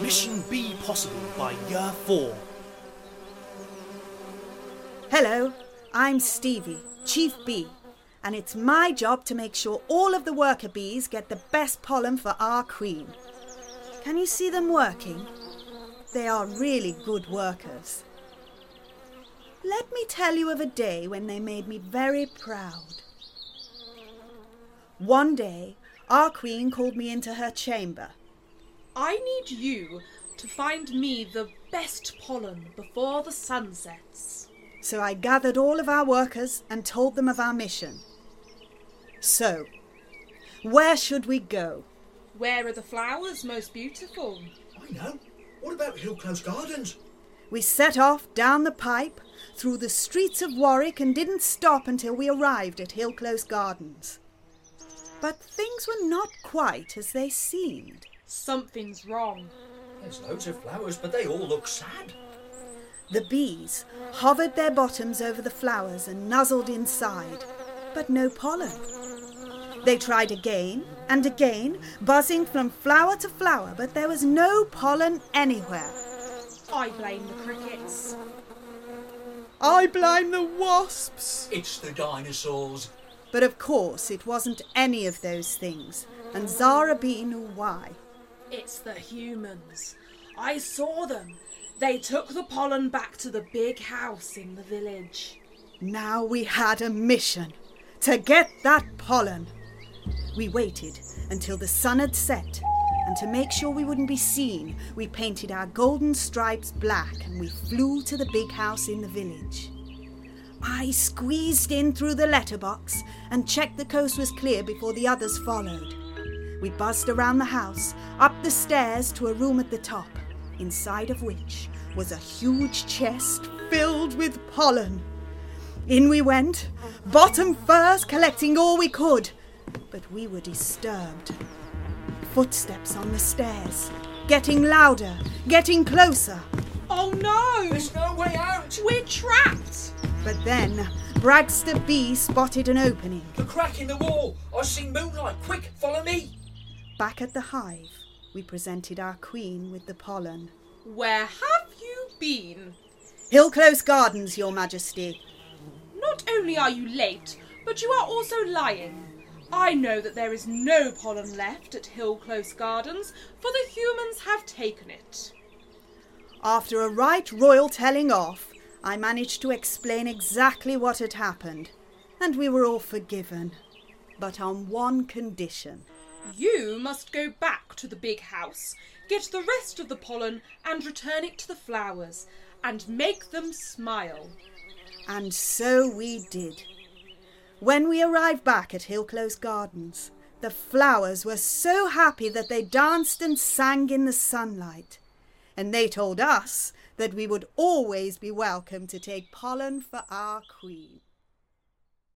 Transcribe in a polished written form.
mission be possible by year 4? Hello, I'm Stevie, Chief Bee, and it's my job to make sure all of the worker bees get the best pollen for our queen. Can you see them working? They are really good workers. Let me tell you of a day when they made me very proud. One day, our queen called me into her chamber. I need you to find me the best pollen before the sun sets. So I gathered all of our workers and told them of our mission. So, where should we go? Where are the flowers most beautiful? I know. What about Hillclose Gardens? We set off down the pipe, through the streets of Warwick, and didn't stop until we arrived at Hillclose Gardens. But things were not quite as they seemed. Something's wrong. There's loads of flowers, but they all look sad. The bees hovered their bottoms over the flowers and nuzzled inside, but no pollen. They tried again and again, buzzing from flower to flower, but there was no pollen anywhere. I blame the crickets. I blame the wasps. It's the dinosaurs. But of course it wasn't any of those things, and Zara Bee knew why. It's the humans. I saw them. They took the pollen back to the big house in the village. Now we had a mission, to get that pollen. We waited until the sun had set, and to make sure we wouldn't be seen, we painted our golden stripes black and we flew to the big house in the village. I squeezed in through the letterbox and checked the coast was clear before the others followed. We buzzed around the house, up the stairs to a room at the top, inside of which was a huge chest filled with pollen. In we went, bottom first, collecting all we could. But we were disturbed. Footsteps on the stairs, getting louder, getting closer. Oh no! There's no way out. We're trapped! But then Bragster Bee spotted an opening. The crack in the wall. I see moonlight. Quick, follow me. Back at the hive, we presented our queen with the pollen. Where have you been? Hillclose Gardens, Your Majesty. Not only are you late, but you are also lying. I know that there is no pollen left at Hillclose Gardens, for the humans have taken it. After a right royal telling off, I managed to explain exactly what had happened, and we were all forgiven, but on one condition. You must go back to the big house, get the rest of the pollen and return it to the flowers, and make them smile. And so we did. When we arrived back at Hillclose Gardens, the flowers were so happy that they danced and sang in the sunlight. And they told us that we would always be welcome to take pollen for our queen.